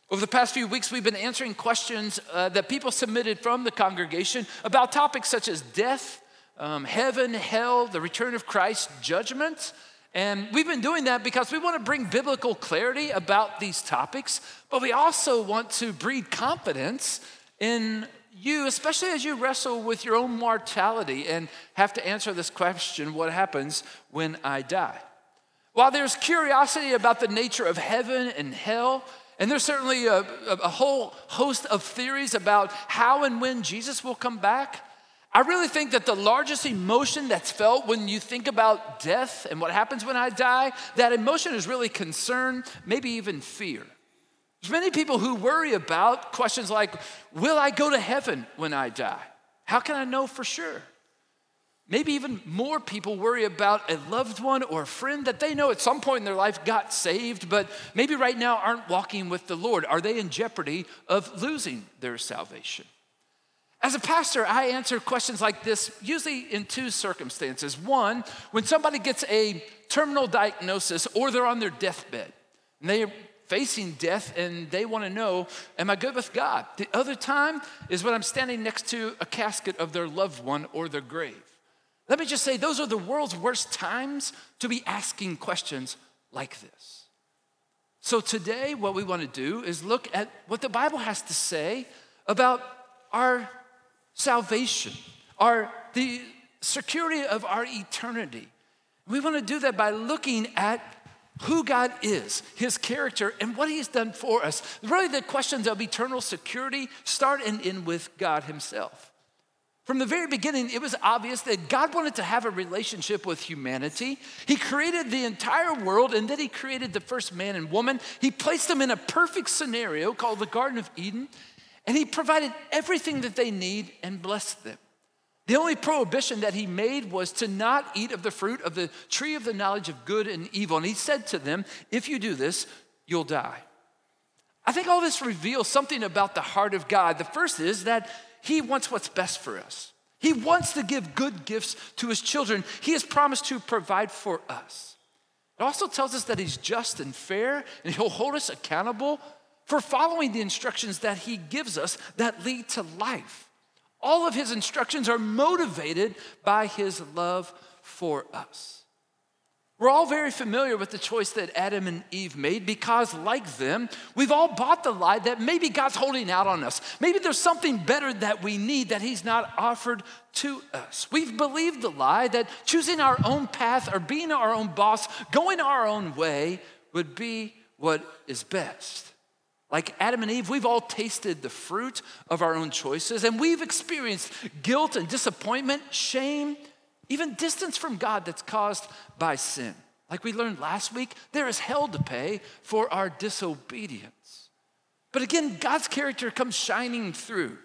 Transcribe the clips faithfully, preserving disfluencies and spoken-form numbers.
Over the past few weeks, we've been answering questions uh, that people submitted from the congregation about topics such as death, um, heaven, hell, the return of Christ, judgment. And we've been doing that because we want to bring biblical clarity about these topics, but we also want to breed confidence in you, especially as you wrestle with your own mortality and have to answer this question, what happens when I die? While there's curiosity about the nature of heaven and hell, and there's certainly a, a whole host of theories about how and when Jesus will come back, I really think that the largest emotion that's felt when you think about death and what happens when I die, that emotion is really concern, maybe even fear. There's many people who worry about questions like, will I go to heaven when I die? How can I know for sure? Maybe even more people worry about a loved one or a friend that they know at some point in their life got saved, but maybe right now aren't walking with the Lord. Are they in jeopardy of losing their salvation? As a pastor, I answer questions like this usually in two circumstances. One, when somebody gets a terminal diagnosis or they're on their deathbed and they're facing death and they want to know, am I good with God? The other time is when I'm standing next to a casket of their loved one or their grave. Let me just say, those are the world's worst times to be asking questions like this. So today, what we want to do is look at what the Bible has to say about our salvation, our the security of our eternity. We want to do that by looking at who God is, his character, and what he's done for us. Really, the questions of eternal security start and end with God himself. From the very beginning, it was obvious that God wanted to have a relationship with humanity. He created the entire world, and then he created the first man and woman. He placed them in a perfect scenario called the Garden of Eden, and he provided everything that they need and blessed them. The only prohibition that he made was to not eat of the fruit of the tree of the knowledge of good and evil. And he said to them, if you do this, you'll die. I think all this reveals something about the heart of God. The first is that he wants what's best for us. He wants to give good gifts to his children. He has promised to provide for us. It also tells us that he's just and fair, and he'll hold us accountable for following the instructions that he gives us that lead to life. All of his instructions are motivated by his love for us. We're all very familiar with the choice that Adam and Eve made because, like them, we've all bought the lie that maybe God's holding out on us. Maybe there's something better that we need that he's not offered to us. We've believed the lie that choosing our own path or being our own boss, going our own way would be what is best. Like Adam and Eve, we've all tasted the fruit of our own choices, and we've experienced guilt and disappointment, shame, even distance from God that's caused by sin. Like we learned last week, there is hell to pay for our disobedience. But again, God's character comes shining through.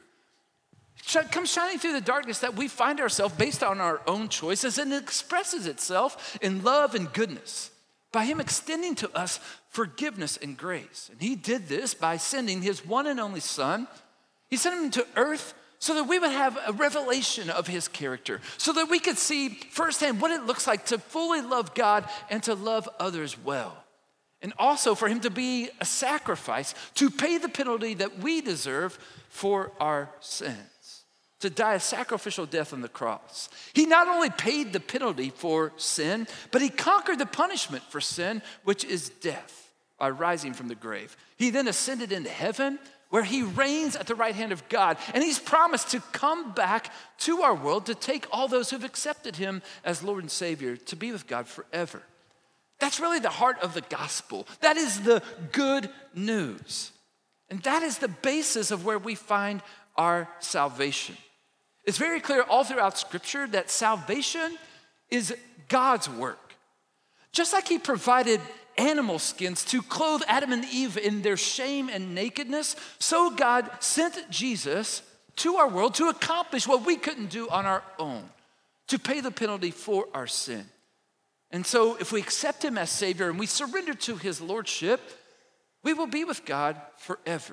It comes shining through the darkness that we find ourselves based on our own choices, and it expresses itself in love and goodness by him extending to us forgiveness and grace. And he did this by sending his one and only son. He sent him to earth so that we would have a revelation of his character, so that we could see firsthand what it looks like to fully love God and to love others well. And also for him to be a sacrifice to pay the penalty that we deserve for our sins, to die a sacrificial death on the cross. He not only paid the penalty for sin, but he conquered the punishment for sin, which is death, by rising from the grave. He then ascended into heaven, where he reigns at the right hand of God. And he's promised to come back to our world to take all those who've accepted him as Lord and Savior to be with God forever. That's really the heart of the gospel. That is the good news. And that is the basis of where we find our salvation. It's very clear all throughout Scripture that salvation is God's work. Just like he provided animal skins to clothe Adam and Eve in their shame and nakedness, so God sent Jesus to our world to accomplish what we couldn't do on our own, to pay the penalty for our sin. And so if we accept him as Savior and we surrender to his lordship, we will be with God forever.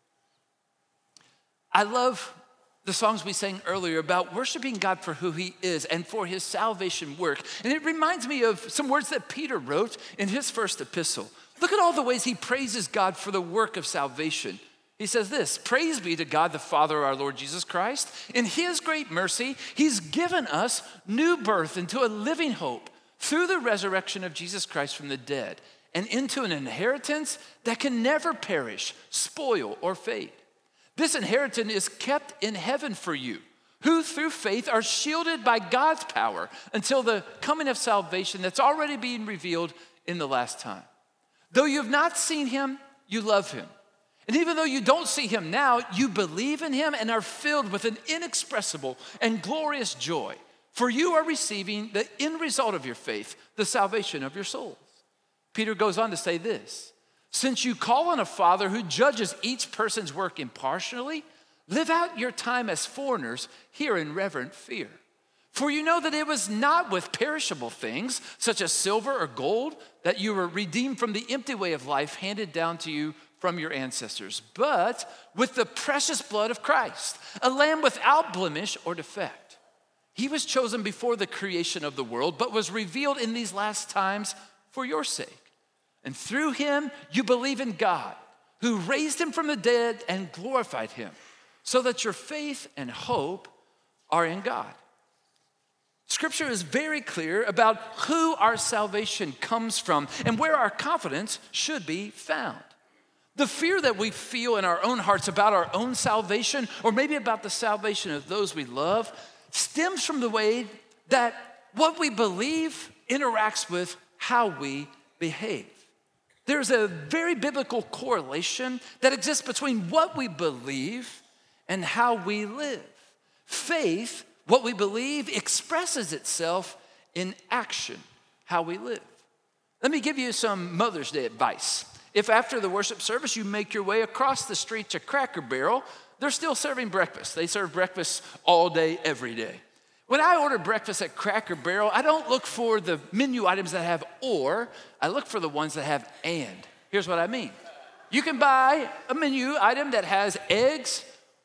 I love the songs we sang earlier about worshiping God for who he is and for his salvation work. And it reminds me of some words that Peter wrote in his first epistle. Look at all the ways he praises God for the work of salvation. He says this, praise be to God, the Father of our Lord Jesus Christ. In his great mercy, he's given us new birth into a living hope through the resurrection of Jesus Christ from the dead and into an inheritance that can never perish, spoil, or fade. This inheritance is kept in heaven for you, who through faith are shielded by God's power until the coming of salvation that's already being revealed in the last time. Though you have not seen him, you love him. And even though you don't see him now, you believe in him and are filled with an inexpressible and glorious joy. For you are receiving the end result of your faith, the salvation of your souls. Peter goes on to say this, since you call on a Father who judges each person's work impartially, live out your time as foreigners here in reverent fear. For you know that it was not with perishable things, such as silver or gold, that you were redeemed from the empty way of life handed down to you from your ancestors, but with the precious blood of Christ, a lamb without blemish or defect. He was chosen before the creation of the world, but was revealed in these last times for your sake. And through him, you believe in God, who raised him from the dead and glorified him, so that your faith and hope are in God. Scripture is very clear about who our salvation comes from and where our confidence should be found. The fear that we feel in our own hearts about our own salvation, or maybe about the salvation of those we love, stems from the way that what we believe interacts with how we behave. There's a very biblical correlation that exists between what we believe and how we live. Faith, what we believe, expresses itself in action, how we live. Let me give you some Mother's Day advice. If after the worship service you make your way across the street to Cracker Barrel, they're still serving breakfast. They serve breakfast all day, every day. When I order breakfast at Cracker Barrel, I don't look for the menu items that have or, I look for the ones that have and. Here's what I mean. You can buy a menu item that has eggs,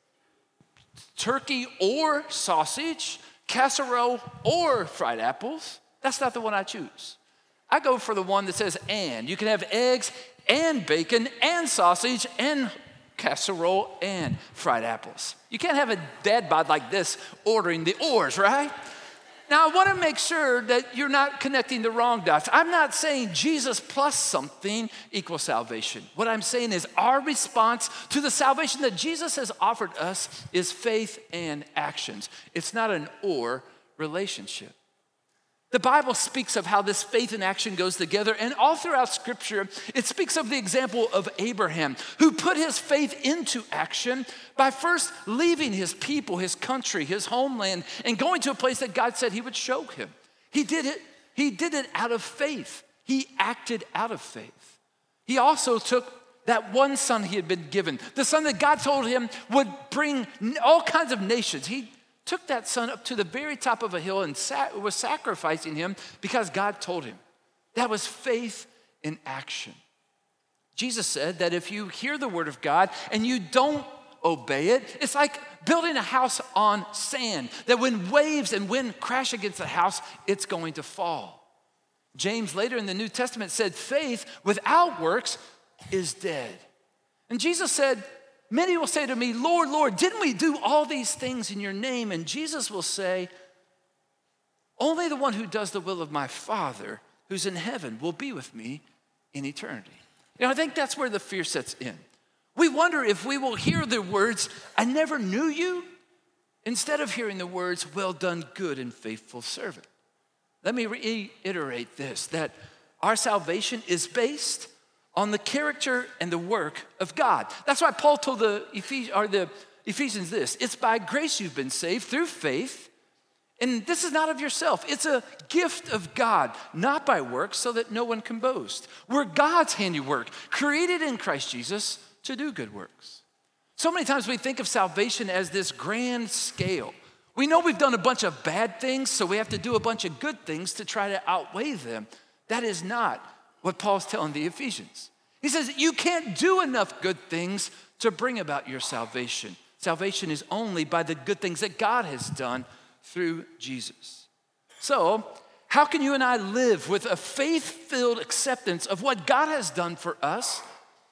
turkey or sausage, casserole or fried apples. That's not the one I choose. I go for the one that says and. You can have eggs and bacon and sausage and casserole and fried apples. You can't have a dad bod like this ordering the ors, right? Now, I want to make sure that you're not connecting the wrong dots. I'm not saying Jesus plus something equals salvation. What I'm saying is our response to the salvation that Jesus has offered us is faith and actions. It's not an or relationship. The Bible speaks of how this faith and action goes together, and all throughout Scripture, it speaks of the example of Abraham, who put his faith into action by first leaving his people, his country, his homeland, and going to a place that God said he would show him. He did it, he did it out of faith. He acted out of faith. He also took that one son he had been given, the son that God told him would bring all kinds of nations. He took that son up to the very top of a hill and sa- was sacrificing him because God told him. That was faith in action. Jesus said that if you hear the word of God and you don't obey it, it's like building a house on sand, that when waves and wind crash against the house, it's going to fall. James later in the New Testament said faith without works is dead. And Jesus said, many will say to me, Lord, Lord, didn't we do all these things in your name? And Jesus will say, only the one who does the will of my Father who's in heaven will be with me in eternity. You know, I think that's where the fear sets in. We wonder if we will hear the words, I never knew you, instead of hearing the words, well done, good and faithful servant. Let me reiterate this, that our salvation is based on the character and the work of God. That's why Paul told the, Ephes- or the Ephesians this, it's by grace you've been saved through faith, and this is not of yourself. It's a gift of God, not by works, so that no one can boast. We're God's handiwork, created in Christ Jesus to do good works. So many times we think of salvation as this grand scale. We know we've done a bunch of bad things, so we have to do a bunch of good things to try to outweigh them. That is not what Paul's telling the Ephesians. He says, you can't do enough good things to bring about your salvation. Salvation is only by the good things that God has done through Jesus. So, how can you and I live with a faith-filled acceptance of what God has done for us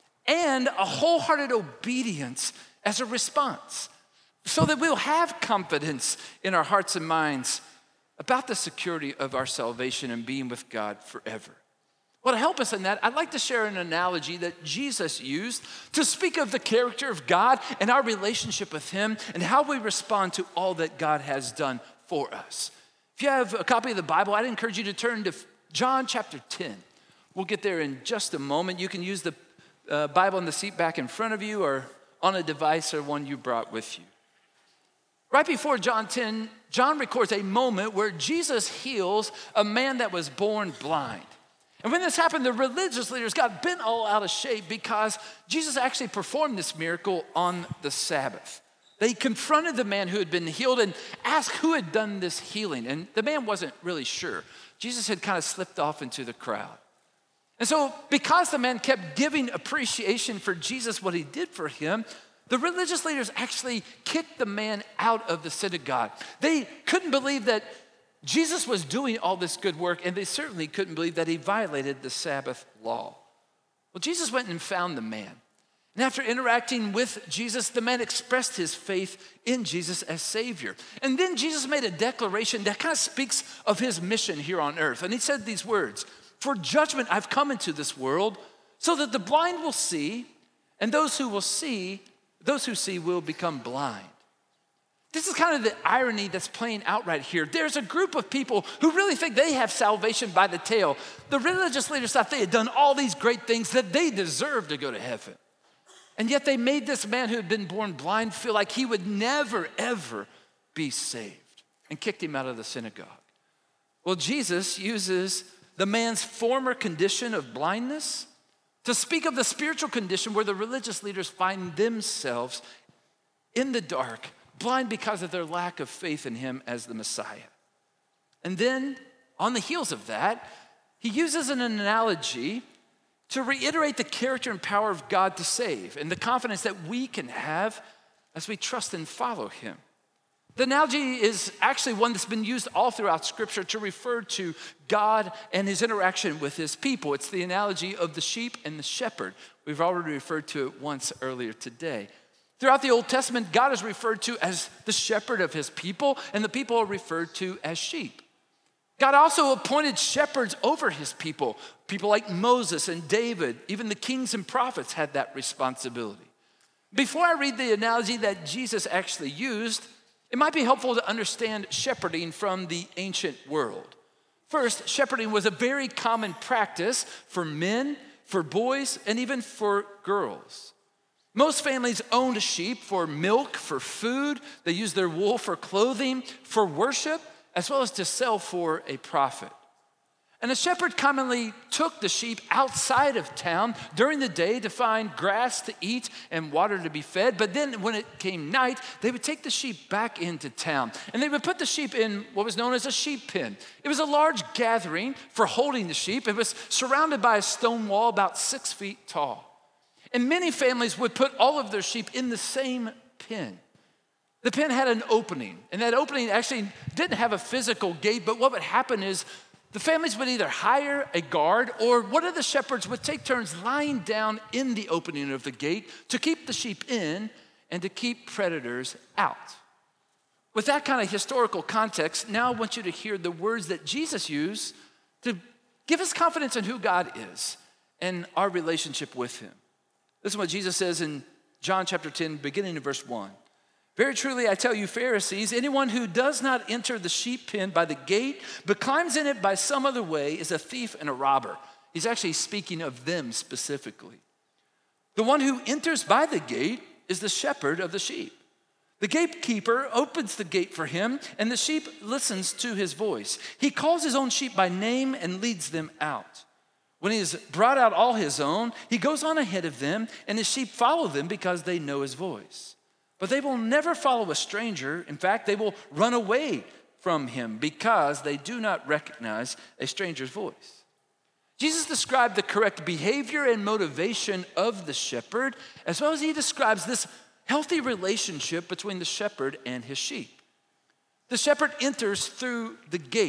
and a wholehearted obedience as a response so that we'll have confidence in our hearts and minds about the security of our salvation and being with God forever? Well, to help us in that, I'd like to share an analogy that Jesus used to speak of the character of God and our relationship with him and how we respond to all that God has done for us. If you have a copy of the Bible, I'd encourage you to turn to John chapter ten. We'll get there in just a moment. You can use the uh, Bible in the seat back in front of you or on a device or one you brought with you. Right before John ten, John records a moment where Jesus heals a man that was born blind. And when this happened, the religious leaders got bent all out of shape because Jesus actually performed this miracle on the Sabbath. They confronted the man who had been healed and asked who had done this healing. And the man wasn't really sure. Jesus had kind of slipped off into the crowd. And so because the man kept giving appreciation for Jesus, what he did for him, the religious leaders actually kicked the man out of the synagogue. They couldn't believe that Jesus was doing all this good work, and they certainly couldn't believe that he violated the Sabbath law. Well, Jesus went and found the man. And after interacting with Jesus, the man expressed his faith in Jesus as Savior. And then Jesus made a declaration that kind of speaks of his mission here on earth. And he said these words, "For judgment I've come into this world, so that the blind will see, and those who will see, those who see will become blind." This is kind of the irony that's playing out right here. There's a group of people who really think they have salvation by the tail. The religious leaders thought they had done all these great things that they deserved to go to heaven. And yet they made this man who had been born blind feel like he would never, ever be saved and kicked him out of the synagogue. Well, Jesus uses the man's former condition of blindness to speak of the spiritual condition where the religious leaders find themselves in the dark, blind because of their lack of faith in him as the Messiah. And then, on the heels of that, he uses an analogy to reiterate the character and power of God to save and the confidence that we can have as we trust and follow him. The analogy is actually one that's been used all throughout Scripture to refer to God and his interaction with his people. It's the analogy of the sheep and the shepherd. We've already referred to it once earlier today. Throughout the Old Testament, God is referred to as the shepherd of his people, and the people are referred to as sheep. God also appointed shepherds over his people. People like Moses and David, even the kings and prophets had that responsibility. Before I read the analogy that Jesus actually used, it might be helpful to understand shepherding from the ancient world. First, shepherding was a very common practice for men, for boys, and even for girls. Most families owned sheep for milk, for food. They used their wool for clothing, for worship, as well as to sell for a profit. And a shepherd commonly took the sheep outside of town during the day to find grass to eat and water to be fed. But then when it came night, they would take the sheep back into town. And they would put the sheep in what was known as a sheep pen. It was a large gathering for holding the sheep. It was surrounded by a stone wall about six feet tall. And many families would put all of their sheep in the same pen. The pen had an opening, and that opening actually didn't have a physical gate, but what would happen is the families would either hire a guard or one of the shepherds would take turns lying down in the opening of the gate to keep the sheep in and to keep predators out. With that kind of historical context, now I want you to hear the words that Jesus used to give us confidence in who God is and our relationship with him. This is what Jesus says in John chapter ten, beginning in verse one. "Very truly, I tell you, Pharisees, anyone who does not enter the sheep pen by the gate, but climbs in it by some other way, is a thief and a robber." He's actually speaking of them specifically. "The one who enters by the gate is the shepherd of the sheep. The gatekeeper opens the gate for him, and the sheep listens to his voice. He calls his own sheep by name and leads them out. When he has brought out all his own, he goes on ahead of them, and his sheep follow them because they know his voice. But they will never follow a stranger. In fact, they will run away from him because they do not recognize a stranger's voice." Jesus described the correct behavior and motivation of the shepherd, as well as he describes this healthy relationship between the shepherd and his sheep. The shepherd enters through the gate.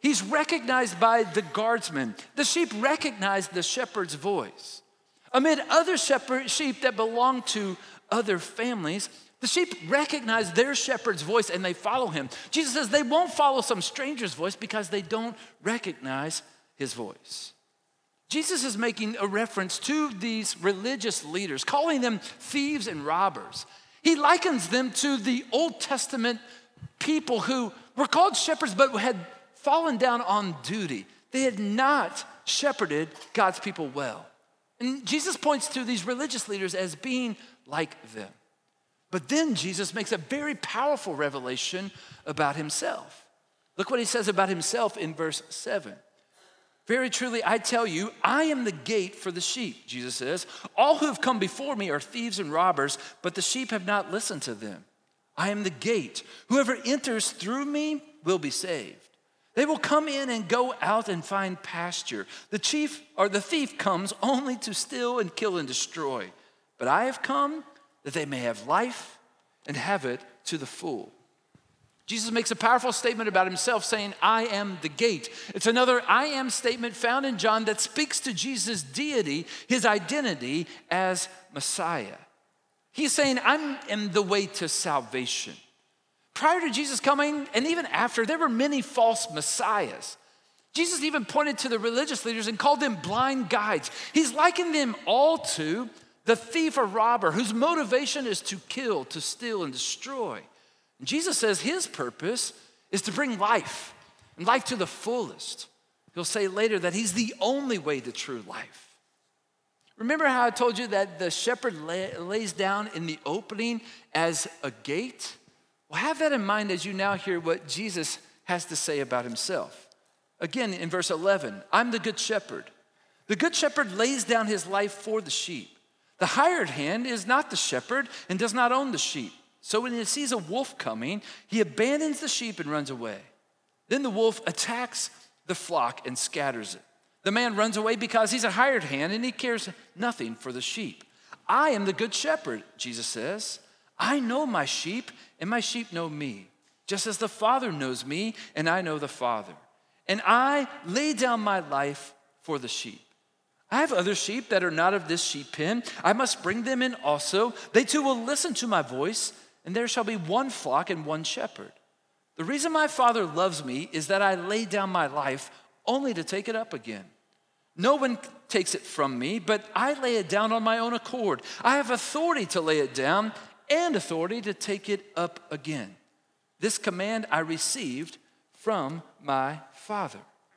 He's recognized by the guardsmen. The sheep recognize the shepherd's voice. Amid other shepherd, sheep that belong to other families, the sheep recognize their shepherd's voice and they follow him. Jesus says they won't follow some stranger's voice because they don't recognize his voice. Jesus is making a reference to these religious leaders, calling them thieves and robbers. He likens them to the Old Testament people who were called shepherds but had fallen down on duty. They had not shepherded God's people well. And Jesus points to these religious leaders as being like them. But then Jesus makes a very powerful revelation about himself. Look what he says about himself in verse seven. Very truly, I tell you, I am the gate for the sheep, Jesus says. All who have come before me are thieves and robbers, but the sheep have not listened to them. I am the gate. Whoever enters through me will be saved. They will come in and go out and find pasture. The chief or the thief comes only to steal and kill and destroy. But I have come that they may have life and have it to the full. Jesus makes a powerful statement about himself saying, I am the gate. It's another I am statement found in John that speaks to Jesus' deity, his identity as Messiah. He's saying, I am the way to salvation. Prior to Jesus coming, and even after, there were many false messiahs. Jesus even pointed to the religious leaders and called them blind guides. He's likened them all to the thief or robber whose motivation is to kill, to steal, and destroy. And Jesus says his purpose is to bring life, and life to the fullest. He'll say later that he's the only way to true life. Remember how I told you that the shepherd lay, lays down in the opening as a gate? Well, have that in mind as you now hear what Jesus has to say about himself. Again, in verse eleven, I'm the good shepherd. The good shepherd lays down his life for the sheep. The hired hand is not the shepherd and does not own the sheep. So when he sees a wolf coming, he abandons the sheep and runs away. Then the wolf attacks the flock and scatters it. The man runs away because he's a hired hand and he cares nothing for the sheep. I am the good shepherd, Jesus says. I know my sheep and my sheep know me, just as the Father knows me and I know the Father. And I lay down my life for the sheep. I have other sheep that are not of this sheep pen. I must bring them in also. They too will listen to my voice, and there shall be one flock and one shepherd. The reason my Father loves me is that I lay down my life only to take it up again. No one takes it from me, but I lay it down on my own accord. I have authority to lay it down and authority to take it up again. This command I received from my Father.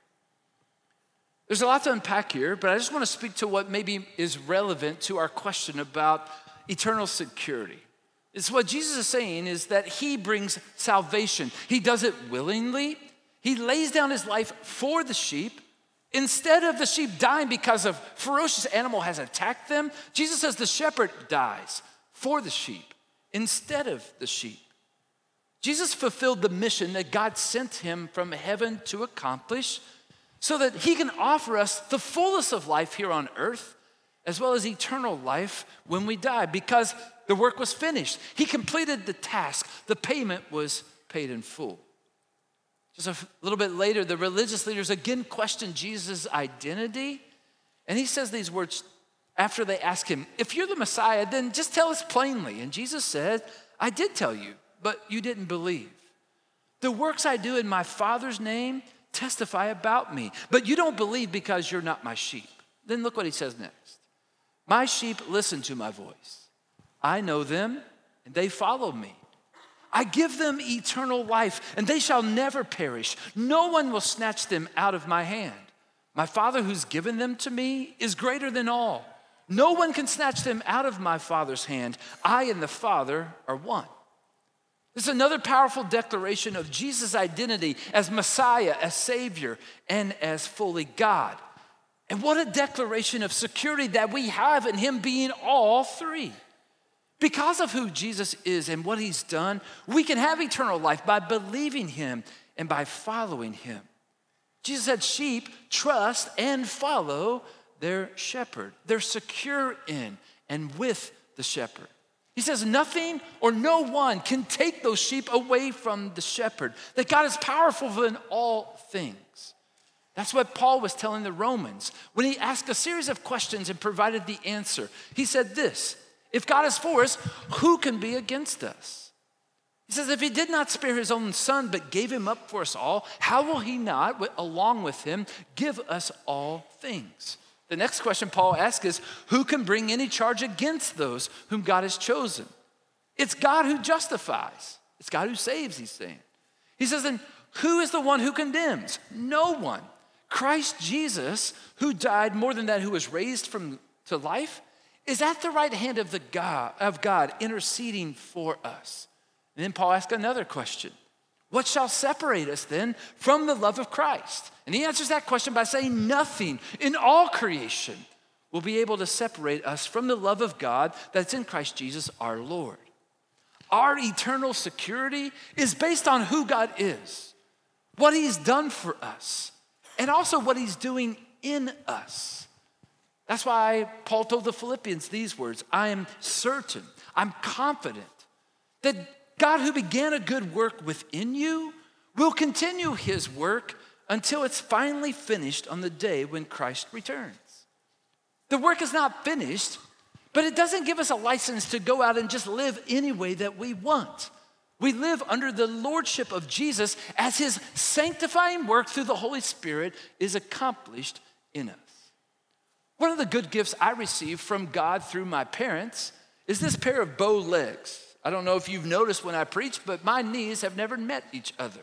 There's a lot to unpack here, but I just want to speak to what maybe is relevant to our question about eternal security. It's what Jesus is saying is that he brings salvation. He does it willingly. He lays down his life for the sheep. Instead of the sheep dying because a ferocious animal has attacked them, Jesus says the shepherd dies for the sheep instead of the sheep. Jesus fulfilled the mission that God sent him from heaven to accomplish so that he can offer us the fullest of life here on earth as well as eternal life when we die because the work was finished. He completed the task. The payment was paid in full. Just a little bit later, the religious leaders again question Jesus' identity. And he says these words after they ask him, if you're the Messiah, then just tell us plainly. And Jesus said, I did tell you, but you didn't believe. The works I do in my Father's name testify about me, but you don't believe because you're not my sheep. Then look what he says next. My sheep listen to my voice. I know them and they follow me. I give them eternal life, and they shall never perish. No one will snatch them out of my hand. My Father who's given them to me is greater than all. No one can snatch them out of my Father's hand. I and the Father are one. This is another powerful declaration of Jesus' identity as Messiah, as Savior, and as fully God. And what a declaration of security that we have in him being all three. Because of who Jesus is and what he's done, we can have eternal life by believing him and by following him. Jesus said sheep trust and follow their shepherd. They're secure in and with the shepherd. He says nothing or no one can take those sheep away from the shepherd, that God is powerful in all things. That's what Paul was telling the Romans when he asked a series of questions and provided the answer. He said this, if God is for us, who can be against us? He says, if he did not spare his own son, but gave him up for us all, how will he not, along with him, give us all things? The next question Paul asks is, who can bring any charge against those whom God has chosen? It's God who justifies. It's God who saves, he's saying. He says, then who is the one who condemns? No one. Christ Jesus, who died, more than that, who was raised from to life, is at the right hand of the God of God interceding for us. And then Paul asks another question. What shall separate us then from the love of Christ? And he answers that question by saying nothing in all creation will be able to separate us from the love of God that's in Christ Jesus our Lord. Our eternal security is based on who God is, what he's done for us, and also what he's doing in us. That's why Paul told the Philippians these words, I am certain, I'm confident that God who began a good work within you will continue his work until it's finally finished on the day when Christ returns. The work is not finished, but it doesn't give us a license to go out and just live any way that we want. We live under the lordship of Jesus as his sanctifying work through the Holy Spirit is accomplished in us. One of the good gifts I received from God through my parents is this pair of bow legs. I don't know if you've noticed when I preach, but my knees have never met each other.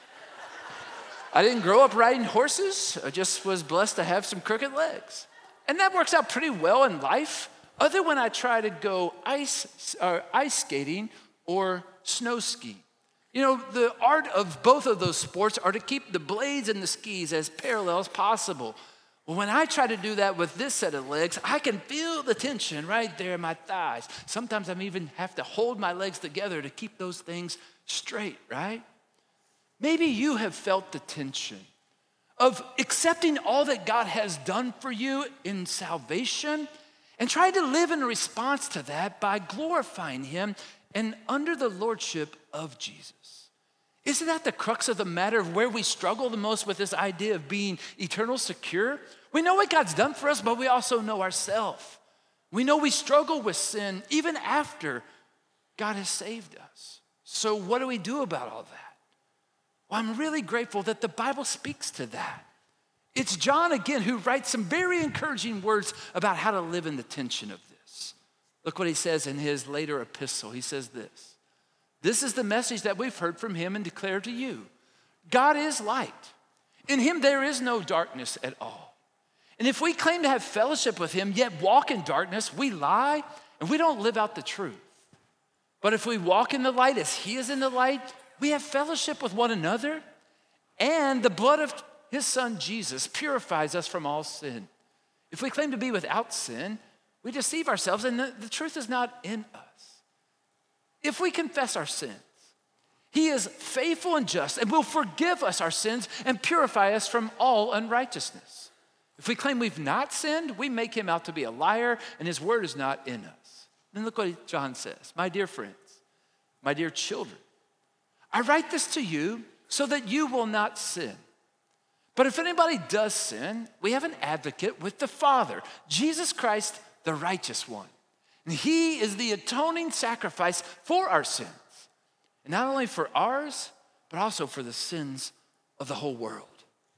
I didn't grow up riding horses. I just was blessed to have some crooked legs. And that works out pretty well in life, other when I try to go ice, or ice skating or snow skiing. You know, the art of both of those sports are to keep the blades and the skis as parallel as possible. Well, when I try to do that with this set of legs, I can feel the tension right there in my thighs. Sometimes I even have to hold my legs together to keep those things straight, right? Maybe you have felt the tension of accepting all that God has done for you in salvation and trying to live in response to that by glorifying him and under the lordship of Jesus. Isn't that the crux of the matter of where we struggle the most with this idea of being eternal secure? We know what God's done for us, but we also know ourselves. We know we struggle with sin even after God has saved us. So what do we do about all that? Well, I'm really grateful that the Bible speaks to that. It's John again who writes some very encouraging words about how to live in the tension of this. Look what he says in his later epistle. He says this. This is the message that we've heard from him and declare to you. God is light. In him there is no darkness at all. And if we claim to have fellowship with him, yet walk in darkness, we lie and we don't live out the truth. But if we walk in the light as he is in the light, we have fellowship with one another, and the blood of his son Jesus purifies us from all sin. If we claim to be without sin, we deceive ourselves and the, the truth is not in us. If we confess our sins, he is faithful and just and will forgive us our sins and purify us from all unrighteousness. If we claim we've not sinned, we make him out to be a liar and his word is not in us. Then look what John says. My dear friends, my dear children, I write this to you so that you will not sin. But if anybody does sin, we have an advocate with the Father, Jesus Christ, the righteous one. And he is the atoning sacrifice for our sins. And not only for ours, but also for the sins of the whole world.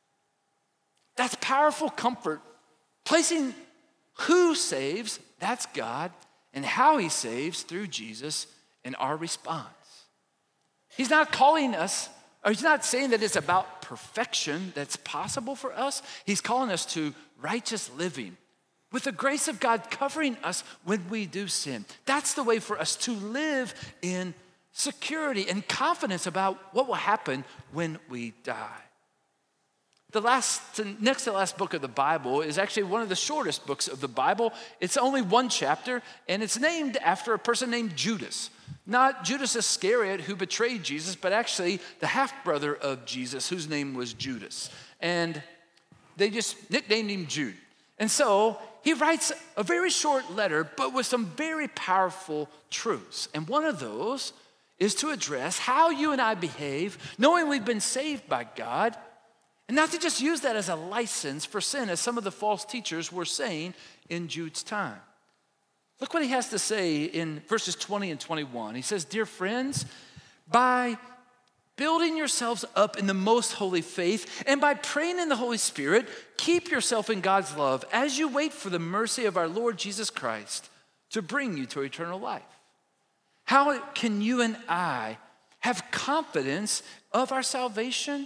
That's powerful comfort, placing who saves, that's God, and how he saves through Jesus in our response. He's not calling us, or he's not saying that it's about perfection that's possible for us. He's calling us to righteous living with the grace of God covering us when we do sin. That's the way for us to live in security and confidence about what will happen when we die. The last, the next to last book of the Bible is actually one of the shortest books of the Bible. It's only one chapter, and it's named after a person named Judas. Not Judas Iscariot, who betrayed Jesus, but actually the half-brother of Jesus, whose name was Judas. And they just nicknamed him Jude. And so he writes a very short letter, but with some very powerful truths. And one of those is to address how you and I behave, knowing we've been saved by God, and not to just use that as a license for sin, as some of the false teachers were saying in Jude's time. Look what he has to say in verses twenty and twenty-one. He says, "Dear friends, by building yourselves up in the most holy faith, and by praying in the Holy Spirit, keep yourself in God's love as you wait for the mercy of our Lord Jesus Christ to bring you to eternal life." How can you and I have confidence of our salvation?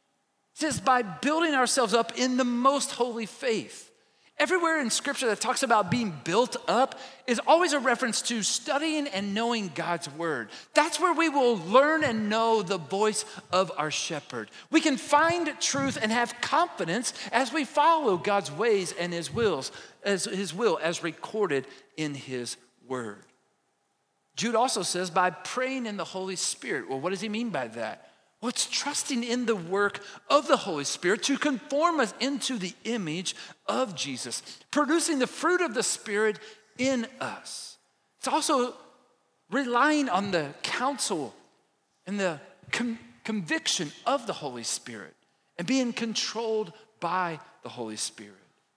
It says by building ourselves up in the most holy faith. Everywhere in Scripture that talks about being built up is always a reference to studying and knowing God's word. That's where we will learn and know the voice of our shepherd. We can find truth and have confidence as we follow God's ways and his wills, as his will as recorded in his word. Jude also says by praying in the Holy Spirit. Well, what does he mean by that? Well, it's trusting in the work of the Holy Spirit to conform us into the image of Jesus, producing the fruit of the Spirit in us. It's also relying on the counsel and the com- conviction of the Holy Spirit and being controlled by the Holy Spirit.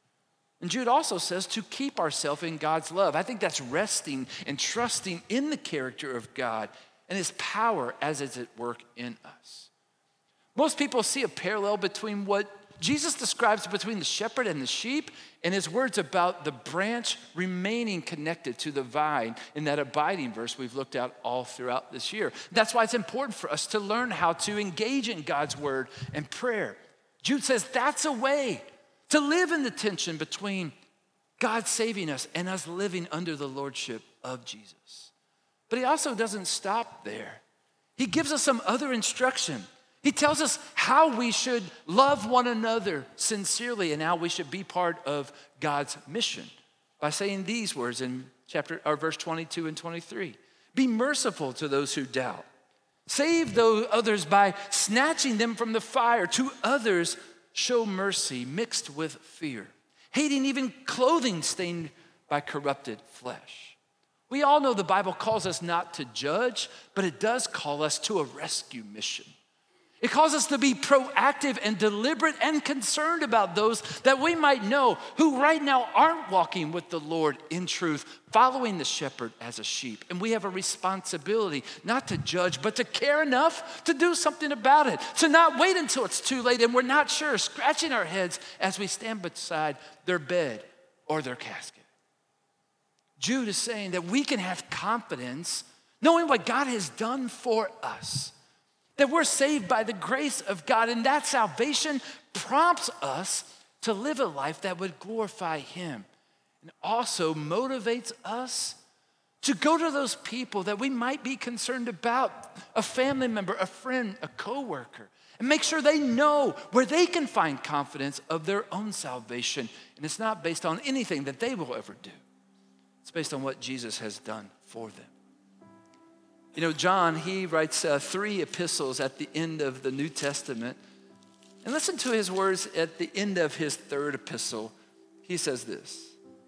And Jude also says to keep ourselves in God's love. I think that's resting and trusting in the character of God and his power as it's at work in us. Most people see a parallel between what Jesus describes between the shepherd and the sheep and his words about the branch remaining connected to the vine in that abiding verse we've looked at all throughout this year. That's why it's important for us to learn how to engage in God's word and prayer. Jude says that's a way to live in the tension between God saving us and us living under the lordship of Jesus. But he also doesn't stop there. He gives us some other instruction. He tells us how we should love one another sincerely and how we should be part of God's mission by saying these words in chapter or verse twenty-two and twenty-three. Be merciful to those who doubt. Save those others by snatching them from the fire. To others, show mercy mixed with fear, hating even clothing stained by corrupted flesh. We all know the Bible calls us not to judge, but it does call us to a rescue mission. It calls us to be proactive and deliberate and concerned about those that we might know who right now aren't walking with the Lord in truth, following the shepherd as a sheep. And we have a responsibility not to judge, but to care enough to do something about it, to not wait until it's too late and we're not sure, scratching our heads as we stand beside their bed or their casket. Jude is saying that we can have confidence knowing what God has done for us, that we're saved by the grace of God, and that salvation prompts us to live a life that would glorify him, and also motivates us to go to those people that we might be concerned about, a family member, a friend, a coworker, and make sure they know where they can find confidence of their own salvation. And it's not based on anything that they will ever do. It's based on what Jesus has done for them. You know, John, he writes uh, three epistles at the end of the New Testament. And listen to his words at the end of his third epistle. He says this: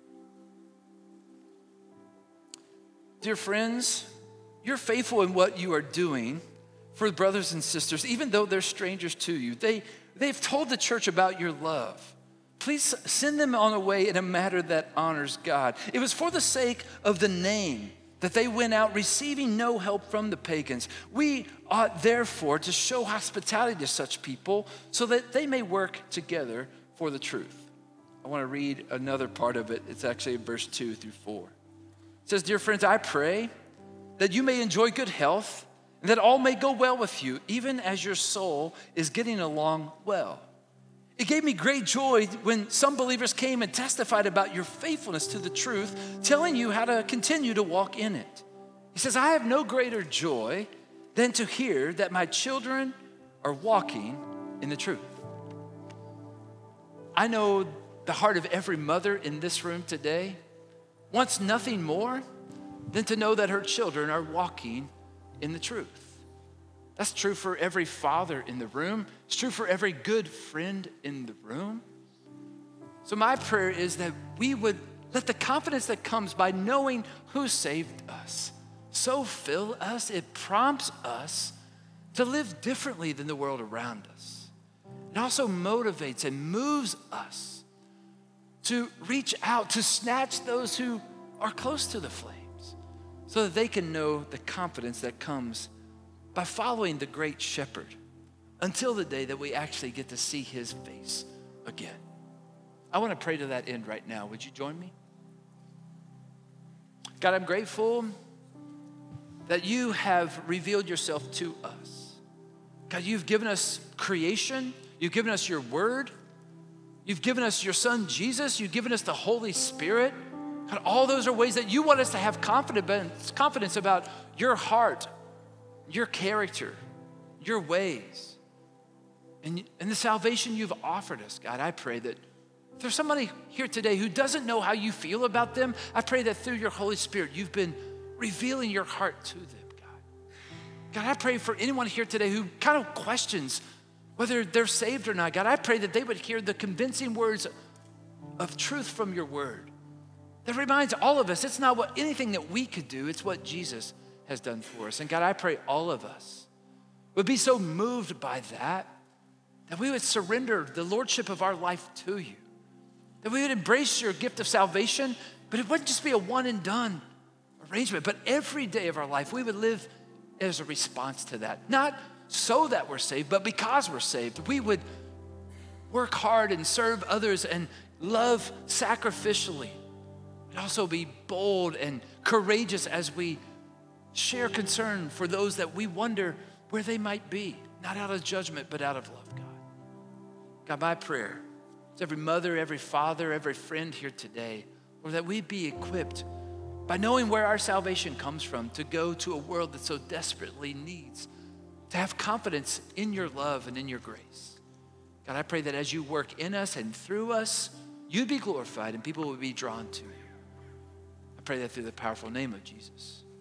"Dear friends, you're faithful in what you are doing for brothers and sisters, even though they're strangers to you. They, they've told the church about your love. Please send them on a way in a manner that honors God. It was for the sake of the name that they went out receiving no help from the pagans. We ought therefore to show hospitality to such people so that they may work together for the truth." I want to read another part of it. It's actually in verse two through four. It says, "Dear friends, I pray that you may enjoy good health and that all may go well with you, even as your soul is getting along well. It gave me great joy when some believers came and testified about your faithfulness to the truth, telling you how to continue to walk in it." He says, "I have no greater joy than to hear that my children are walking in the truth." I know the heart of every mother in this room today wants nothing more than to know that her children are walking in the truth. That's true for every father in the room. It's true for every good friend in the room. So my prayer is that we would let the confidence that comes by knowing who saved us so fill us, it prompts us to live differently than the world around us. It also motivates and moves us to reach out, to snatch those who are close to the flames so that they can know the confidence that comes by following the great shepherd until the day that we actually get to see his face again. I want to pray to that end right now. Would you join me? God, I'm grateful that you have revealed yourself to us. God, you've given us creation. You've given us your word. You've given us your son, Jesus. You've given us the Holy Spirit. God, all those are ways that you want us to have confidence, confidence about your heart, your character, your ways, and, and the salvation you've offered us. God, I pray that if there's somebody here today who doesn't know how you feel about them, I pray that through your Holy Spirit, you've been revealing your heart to them, God. God, I pray for anyone here today who kind of questions whether they're saved or not. God, I pray that they would hear the convincing words of truth from your word that reminds all of us it's not what anything that we could do, it's what Jesus has done for us. And God, I pray all of us would be so moved by that, that we would surrender the lordship of our life to you, that we would embrace your gift of salvation, but it wouldn't just be a one and done arrangement, but every day of our life, we would live as a response to that. Not so that we're saved, but because we're saved. We would work hard and serve others and love sacrificially, but also be bold and courageous as we share concern for those that we wonder where they might be, not out of judgment, but out of love, God. God, my prayer is every mother, every father, every friend here today, Lord, that we be equipped by knowing where our salvation comes from to go to a world that so desperately needs to have confidence in your love and in your grace. God, I pray that as you work in us and through us, you'd be glorified and people will be drawn to you. I pray that through the powerful name of Jesus.